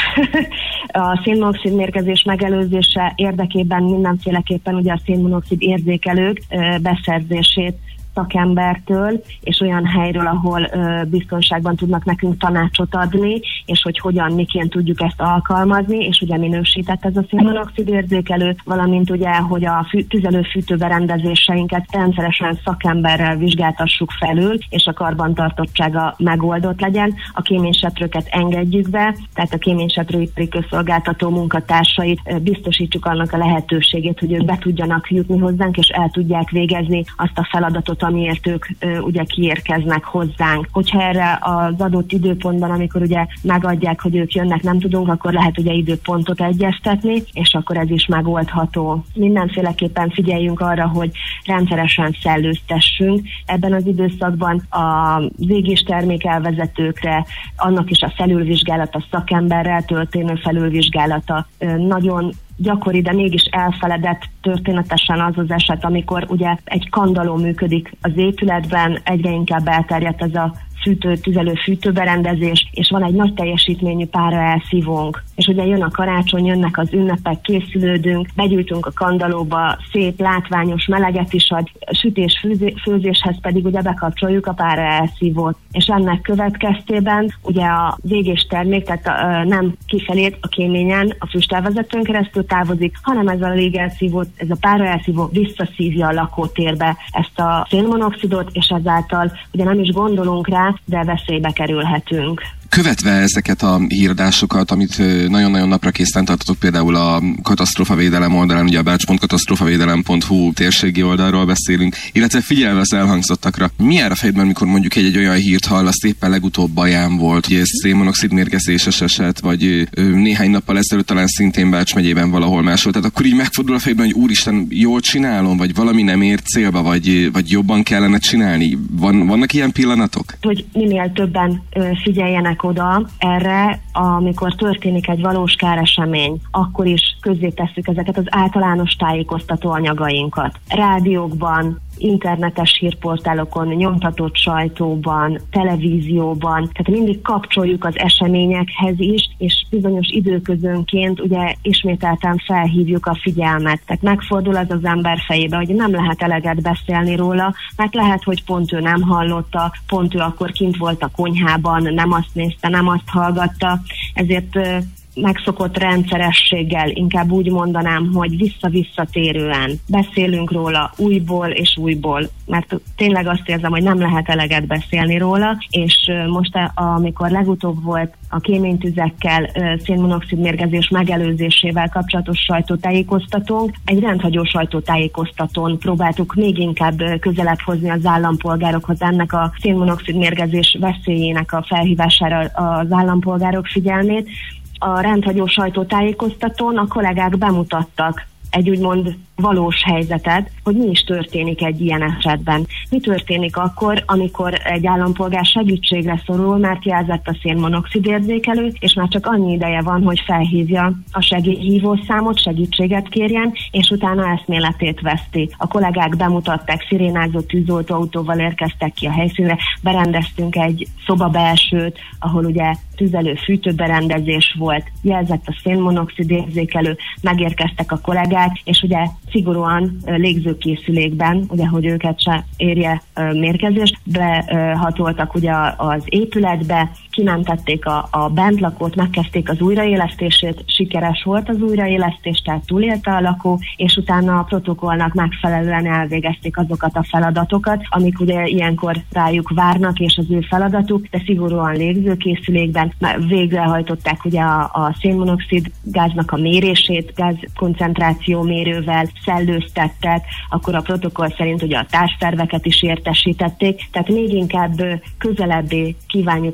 A szénmonoxid mérgezés megelőzése érdekében mindenféleképpen ugye a szénmonoxid érzékelők beszerzését szakembertől, és olyan helyről, ahol ö, biztonságban tudnak nekünk tanácsot adni, és hogy hogyan, miként tudjuk ezt alkalmazni, és ugye minősített ez a szénmonoxid érzékelő, valamint ugye, hogy a fű, tüzelő-fűtőberendezéseinket rendszeresen szakemberrel vizsgáltassuk felül, és a karbantartottsága megoldott legyen. A kéményseprőket engedjük be, tehát a kéményseprőipari közszolgáltató munkatársait ö, biztosítsuk annak a lehetőségét, hogy ők be tudjanak jutni hozzánk, és el tudják végezni azt a feladatot, amiért ők ö, ugye kiérkeznek hozzánk. Hogyha erre az adott időpontban, amikor ugye megadják, hogy ők jönnek, nem tudunk, akkor lehet ugye időpontot egyeztetni, és akkor ez is megoldható. Mindenféleképpen figyeljünk arra, hogy rendszeresen szellőztessünk. Ebben az időszakban a végés termékelvezetőkre, annak is a felülvizsgálata, szakemberrel történő felülvizsgálata ö, nagyon gyakori, de mégis elfeledett történetesen az az eset, amikor ugye egy kandaló működik az épületben, egyre inkább elterjedt ez a fűtő, tüzelő fűtőberendezés, és van egy nagy teljesítményű pára elszívónk. És ugye jön a karácsony, jönnek az ünnepek, készülődünk, begyűjtünk a kandalóba, szép, látványos meleget is ad, sütés, főzé, főzéshez pedig ugye bekapcsoljuk a pára elszívót. És ennek következtében ugye a végés termék, tehát a, nem kifelé a kéményen, a füstelvezetőn keresztül távozik, hanem ez a légelszívó, ez a pára elszívó visszaszívja a lakótérbe ezt a szénmonoxidot, és ezáltal ugye nem is gondolunk rá, de veszélybe kerülhetünk. Követve ezeket a híradásokat, amit nagyon-nagyon napra készen tartotok, például a katasztrófavédelem oldalán, ugye a bács pont katasztrófavédelem pont hu térségi oldalról beszélünk, illetve figyelve az elhangzottakra, mi jár a fejedben, mikor mondjuk egy, egy olyan hírt hallasz, éppen legutóbb Baján volt, hogy ez szénmonoxid mérgezéses eset, vagy néhány nappal ezelőtt talán szintén Bács megyében valahol máshol, tehát akkor így megfordul a fejedben, hogy úristen, jól csinálom, vagy valami nem ér célba, vagy, vagy jobban kellene csinálni. Van, vannak ilyen pillanatok? Hogy minél többen figyeljenek oda erre, amikor történik egy valós káresemény, akkor is közzétesszük ezeket az általános tájékoztató anyagainkat. Rádiókban, internetes hírportálokon, nyomtatott sajtóban, televízióban, tehát mindig kapcsoljuk az eseményekhez is, és bizonyos időközönként ugye ismételten felhívjuk a figyelmet. Tehát megfordul az az ember fejébe, hogy nem lehet eleget beszélni róla, mert lehet, hogy pont ő nem hallotta, pont ő akkor kint volt a konyhában, nem azt nézte, nem azt hallgatta, ezért megszokott rendszerességgel, inkább úgy mondanám, hogy vissza-visszatérően beszélünk róla újból és újból, mert tényleg azt érzem, hogy nem lehet eleget beszélni róla, és most amikor legutóbb volt a kéménytüzekkel, szénmonoxid mérgezés megelőzésével kapcsolatos sajtótájékoztatónk, egy rendhagyó sajtótájékoztatón próbáltuk még inkább közelebb hozni az állampolgárokhoz ennek a szénmonoxid mérgezés veszélyének a felhívására az állampolgárok figyelmét. A rendhagyó sajtótájékoztatón a kollégák bemutattak egy úgymond valós helyzetet, hogy mi is történik egy ilyen esetben. Mi történik akkor, amikor egy állampolgár segítségre szorul, mert jelzett a szénmonoxid érzékelő, és már csak annyi ideje van, hogy felhívja a segélyhívó számot, segítséget kérjen, és utána eszméletét veszti. A kollégák bemutatták, szirénázó tűzoltóautóval érkeztek ki a helyszínre, berendeztünk egy szobabelsőt, ahol ugye tüzelő fűtőberendezés volt, jelzett a szénmonoxid érzékelő, megérkeztek a kollégák, és ugye szigorúan légzőkészülékben, ugye, hogy őket se érje mérgezés, behatoltak ugye az épületbe, kimentették a, a bentlakót, megkezdték az újraélesztését, sikeres volt az újraélesztés, tehát túlélte a lakó, és utána a protokollnak megfelelően elvégezték azokat a feladatokat, amik ugye ilyenkor rájuk várnak, és az ő feladatuk, de szigorúan légzőkészülékben végrehajtották ugye a, a szénmonoxid gáznak a mérését, gázkoncentráció mérővel, szellőztettek, akkor a protokoll szerint ugye a társszerveket is értesítették, tehát még inkább közelebbé kívánjuk hozni az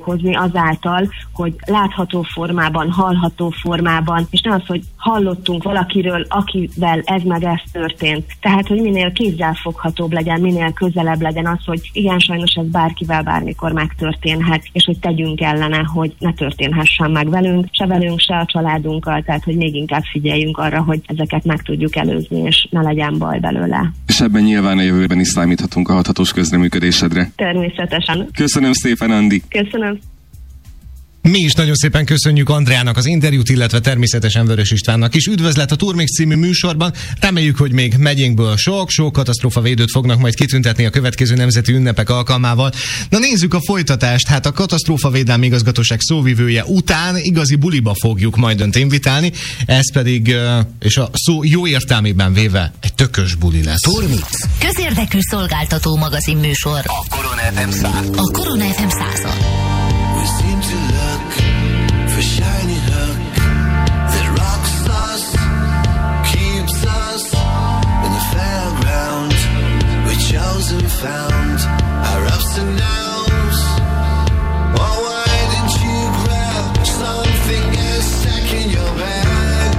azáltal, hogy látható formában, hallható formában, és nem az, hogy hallottunk valakiről, akivel ez meg ez történt. Tehát, hogy minél kézzelfoghatóbb legyen, minél közelebb legyen az, hogy igen, sajnos ez bárkivel bármikor megtörténhet, és hogy tegyünk ellene, hogy ne történhessen meg velünk, se velünk, se a családunkkal, tehát, hogy még inkább figyeljünk arra, hogy ezeket meg tudjuk előzni, és ne legyen baj belőle. És ebben nyilván a jövőben is számíthatunk a hathatós közreműködésedre. Természetesen. Köszönöm szépen, Andi. Köszönöm. Mi is nagyon szépen köszönjük Andreának az interjút, illetve természetesen Vörös Istvánnak is. Üdvözlet a Turmix című műsorban. Reméljük, hogy még megyénkből sok-sok katasztrófavédőt fognak majd kitüntetni a következő nemzeti ünnepek alkalmával. Na nézzük a folytatást. Hát a Katasztrófavédelmi Igazgatóság szóvivője után igazi buliba fogjuk majd önt invitálni. Ez pedig, és a szó jó értelmében véve, egy tökös buli lesz. Turmix. Közérdekű szolgáltató magazin műsor. A Korona ef em száz. A Korona ef em százon. We seem to look for shiny hook that rocks us, keeps us in the fairground. We chose and found our ups and downs. Oh, why didn't you grab something that's stuck in your bag?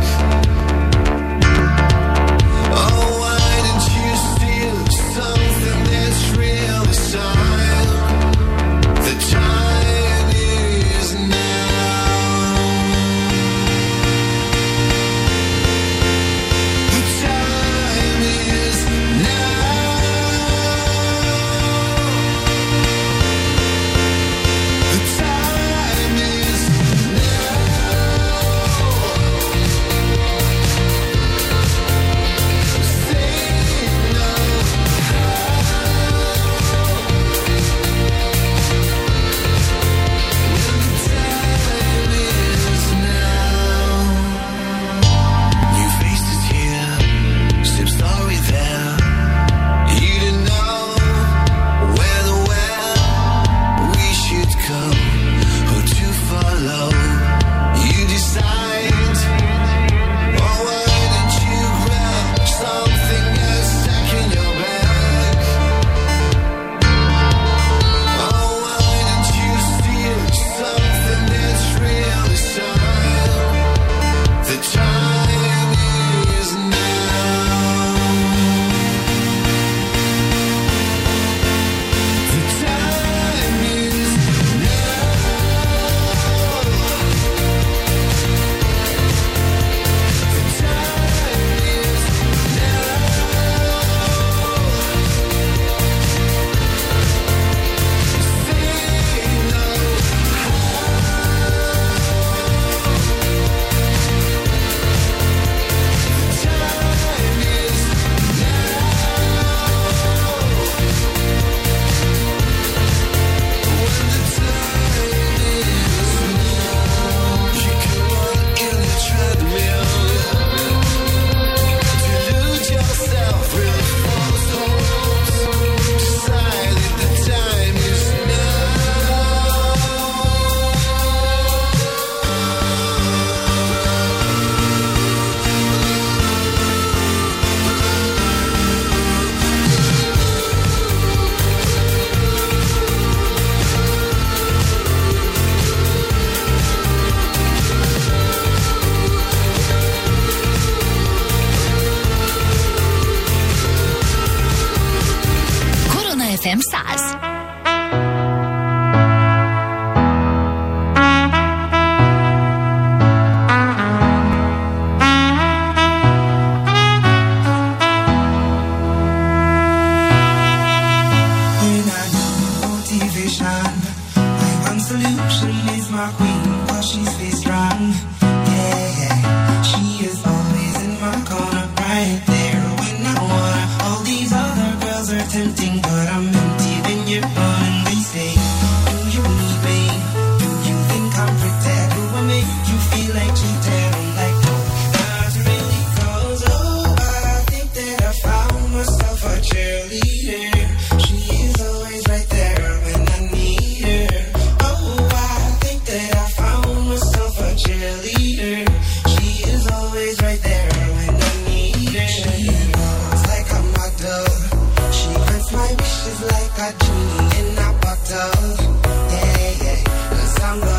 Oh, why didn't you steal something that's real this time? The time ef em száz. Like a genie in a bottle, yeah, yeah. 'Cause I'm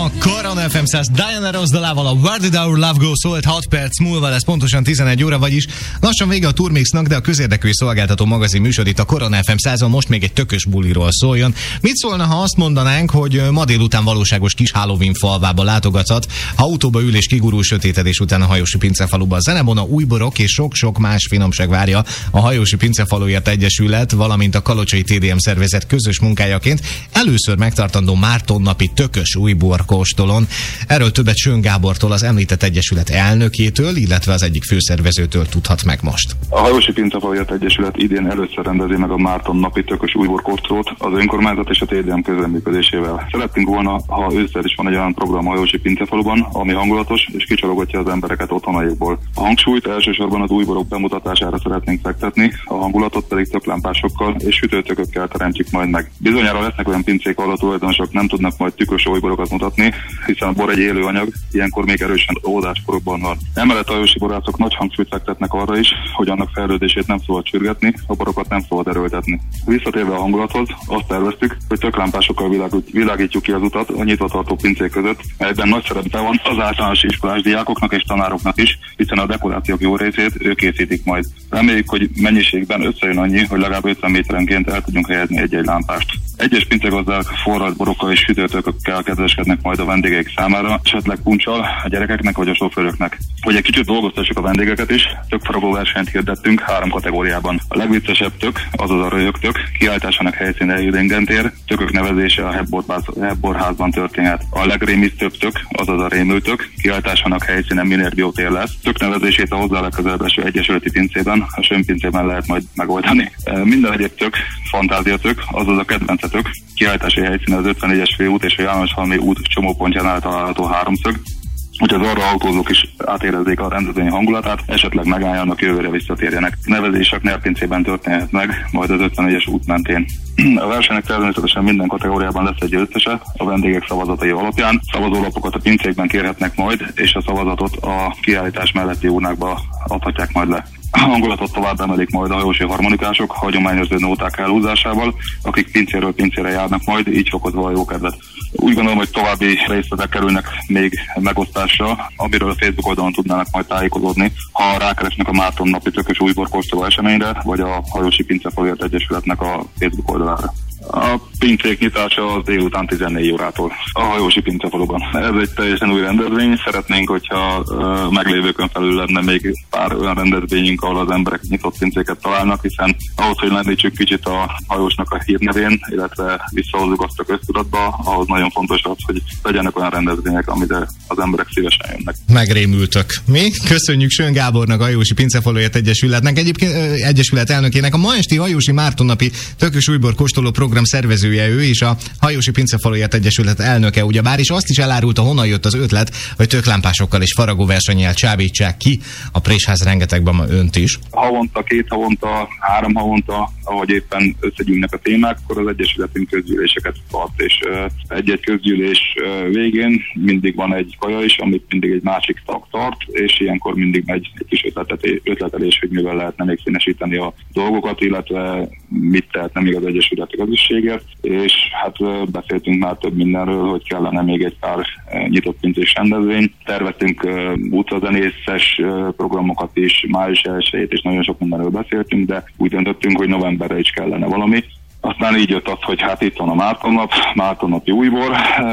a Karan ef em száz Diana Ross dalával, a Where Did Our Love Go szólt hat perc múlva lesz pontosan tizenegy óra, vagyis lassan vége a Turmixnak, de a közérdekű szolgáltató magazin műsor itt a Karan ef em százon most még egy tökös buliról szóljon. Mit szólna, ha azt mondanánk, hogy ma délután valóságos kis Halloween falvába látogathat, ha autóba ül és kigurul sötétedés után a Hajósi Pincefaluba. A zenebona, újborok és sok-sok más finomság várja a Hajósi Pincefaluért Egyesület, valamint a Kalocsai té dé em szervezet közös munkájaként először megtartandó Mártonnapi tökös újbor kóstolon. Erről többet Schön Gábortól, az említett egyesület elnökétől, illetve az egyik főszervezőtől tudhat meg most. A Hajósi Pincefaluért Egyesület idén először rendezi meg a Mártonnapi tökös újbor kóstolót az önkormányzat és a té dé em közreműködésével. Szerettünk volna, ha ősszel is van egy olyan program a Hajósi Pincefaluban, ami hangulatos és kicsalogatja az embereket otthonaikból. A hangsúlyt elsősorban az újborok bemutatására szeretnénk fektetni, a hangulatot pedig töklámpásokkal és sütőtökökkel teremtjük majd meg. Bizonyára lesznek olyan pincék, ahol a tulajdonosok nem tudnak majd tükrös újborokat mutatni, hiszen a bor egy élő anyag, ilyenkor még erősen óvodáskorokban van. Emellett a hajósi borászok nagy hangsúlyt fektetnek arra is, hogy annak fejlődését nem szabad sürgetni, a borokat nem szabad erőltetni. Visszatérve a hangulathoz, azt terveztük, hogy töklámpásokkal világítjuk ki az utat a nyitvatartó pincék között, melyben nagy szerepe van az általános iskolás diákoknak és tanároknak is, hiszen a dekorációk jó részét ők készítik majd. Reméljük, hogy mennyiségben összejön annyi, hogy legalább ötven méterenként el tudjunk helyezni egy-egy lámpást. Egyes pincegazdák forralt borokkal és sütőtökökkel kedveskednek majd a vendégeik számára, esetleg puncsal a gyerekeknek vagy a sofőröknek. Hogy egy kicsit dolgoztassuk a vendégeket is, tökfaragó versenyt hirdettünk három kategóriában. A legviccesebb tök, azaz a rölyögtök, kiállításának helyszíne Idéngentér, tökök nevezése a Hebborházban történhet. A legrémisztőbb tök, azaz a rémültök, kiállításának helyszíne Minervió tér lesz. Tök nevezését a hozzá legközelebb eső egyesületi pincében, a Schön pincében lehet majd megoldani. Minden egyéb tök, fantáziatök, azaz a kedvencetök, kiállítási helyszíne az ötvennégyes főút és a Jánoshalmi út csomópontjánál található háromszög, hogy az arra autózók is átérezzék a rendezvény hangulatát, esetleg megálljanak, jövőre visszatérjenek. Nevezések Nerpincében történhet meg, majd az ötvennégyes út mentén. A versenynek természetesen minden kategóriában lesz egy győztese a vendégek szavazatai alapján. Szavazólapokat a pincékben kérhetnek majd, és a szavazatot a kiállítás melletti urnákba adhatják majd le. A hangulatot tovább emelik majd a hajósi harmonikások hagyományos nóták elhúzásával, akik pincéről pincére járnak majd, így fokozva a jókedvet. Úgy gondolom, hogy további részletek kerülnek még megosztásra, amiről a Facebook oldalon tudnának majd tájékozódni, ha rákeresnek a Mártonnapi tökös újbor kóstoló eseményre, vagy a Hajósi Pincefaluért Egyesületnek a Facebook oldalára. A pincék nyitása az délután tizennégy órától a Hajósi Pincefaluban. Ez egy teljesen új rendezvény, szeretnénk, hogyha uh, meglévőkön felül lenne még pár olyan rendezvényünk, ahol az emberek nyitott pincéket találnak, hiszen ahhoz, hogy lendítsük kicsit a hajósnak a hírnevén, illetve visszahozzuk azt a köztudatba, ahhoz nagyon fontos az, hogy legyenek olyan rendezvények, amire az emberek szívesen jönnek. Megrémültök. Mi? Köszönjük Schön Gábornak, a Hajósi Pincefaluért Egyesületnek, egyébként Egyesület elnökének. A ma esti Hajósi Mártonnapi tökös újbor kóstoló program szervezője ő, és a Hajósi Pincefaluért Egyesület elnöke ugyebár, és azt is elárulta, honnan jött az ötlet, hogy töklámpásokkal és faragóversennyel csábítsák ki a Présház rengetegben önt is. Havonta, két havonta, három havonta, ahogy éppen összegyűlnek a témák, akkor az Egyesületünk közgyűléseket tart, és egy-egy közgyűlés végén mindig van egy kaja is, amit mindig egy másik tag tart, és ilyenkor mindig megy egy kis ötletelés, hogy mivel lehetne még színesíteni a dolgokat, illetve mit tehetne még az Egyesület közösségért, és hát beszéltünk már több mindenről, hogy kellene még egy pár nyitott pincés rendezvény. Terveztünk utcazenészes programokat is, május elsejét, és nagyon sok mindenről beszéltünk, de úgy döntöttünk, hogy novemberre is kellene valami. Aztán így jött az, hogy hát itt van a Mártonnap, Mártonnapi újbor,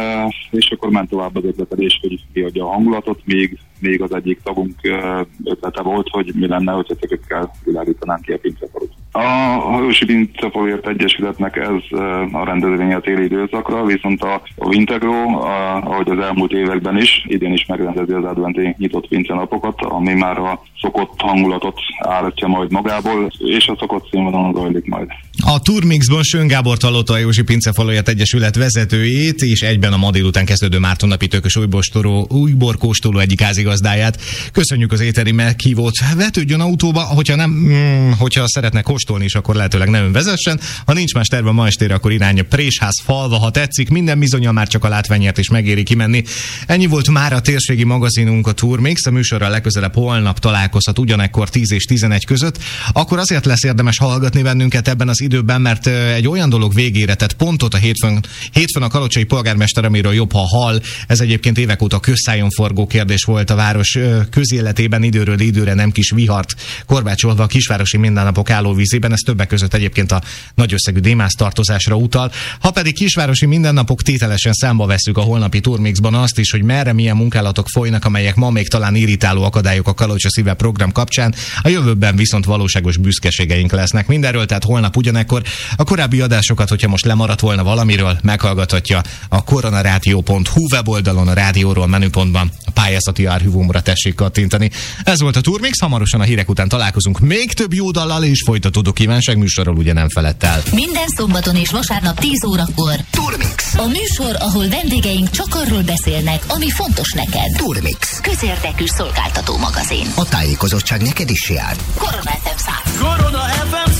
és akkor ment tovább az ötletelés, hogy kiadja a hangulatot, még, még az egyik tagunk ötlete volt, hogy mi lenne, hogyha tökökkel világítanánk ki a pincefalut. A Hajósi Pincefaluért Egyesületnek ez a rendezvény a téli időszakra, viszont a, a Vintegro, a, ahogy az elmúlt években is, idén is megrendezi az adventi nyitott pincenapokat, ami már a szokott hangulatot állítja majd magából, és a szokott színvonalon zajlik majd. A Turmixban Schön Gábort hallotta, a Hajósi Pincefaluért Egyesület vezetőjét, és egyben a ma délután kezdődő Mártonnapi tökös újborkóstoló egyik házigazdáját. Köszönjük az éteri meghívót. Vetődjön autóba, hogyha nem, mm, hogyha szeretne kóstolni kóstolni, és akkor lehetőleg nem önvezessen. Ha nincs más terve ma estére, akkor irány a Présház falva, ha tetszik, minden bizonnyal már csak a látványért is megéri kimenni. Ennyi volt már a térségi magazinunk, a Turmix, a műsorral legközelebb holnap találkozhat ugyanekkor tíz és tizenegy között. Akkor azért lesz érdemes hallgatni bennünket ebben az időben, mert egy olyan dolog végére tett pontot a hétfőn, hétfőn a kalocsai polgármester, amiről jobb, ha hall. Ez egyébként évek óta közszájon forgó kérdés volt a város közéletében, időről időre nem kis vihart korbácsolva a kisvárosi mindennapok állóvízében. Ez többek között egyébként a nagy összegű Démász tartozásra utal. Ha pedig kisvárosi mindennapok, tételesen számba vesszük a holnapi Turmixban azt is, hogy merre milyen munkálatok folynak, amelyek ma még talán irritáló akadályok a Kalocsa Szíve program kapcsán, a jövőben viszont valóságos büszkeségeink lesznek. Mindenről, tehát holnap ugyanekkor. A korábbi adásokat, hogyha most lemaradt volna valamiről, meghallgathatja a koronarádió pont hu weboldalon, a rádióról menüpontban, a pályázati archívumra tessék kattintani. Ez volt a Turmix, hamarosan a hírek után találkozunk még több jó dallal, és folytatódó kívánság műsorról ugye nem felett el. Minden szombaton és vasárnap tíz órakor Turmix. A műsor, ahol vendégeink csak arról beszélnek, ami fontos neked. Turmix. Közérdekű szolgáltató magazin. A tájékozottság neked is jár. Korona ef em száz. Korona ef em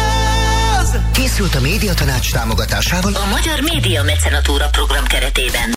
száz. Készült a Médiatanács támogatásával A Magyar Média Mecenatúra program keretében.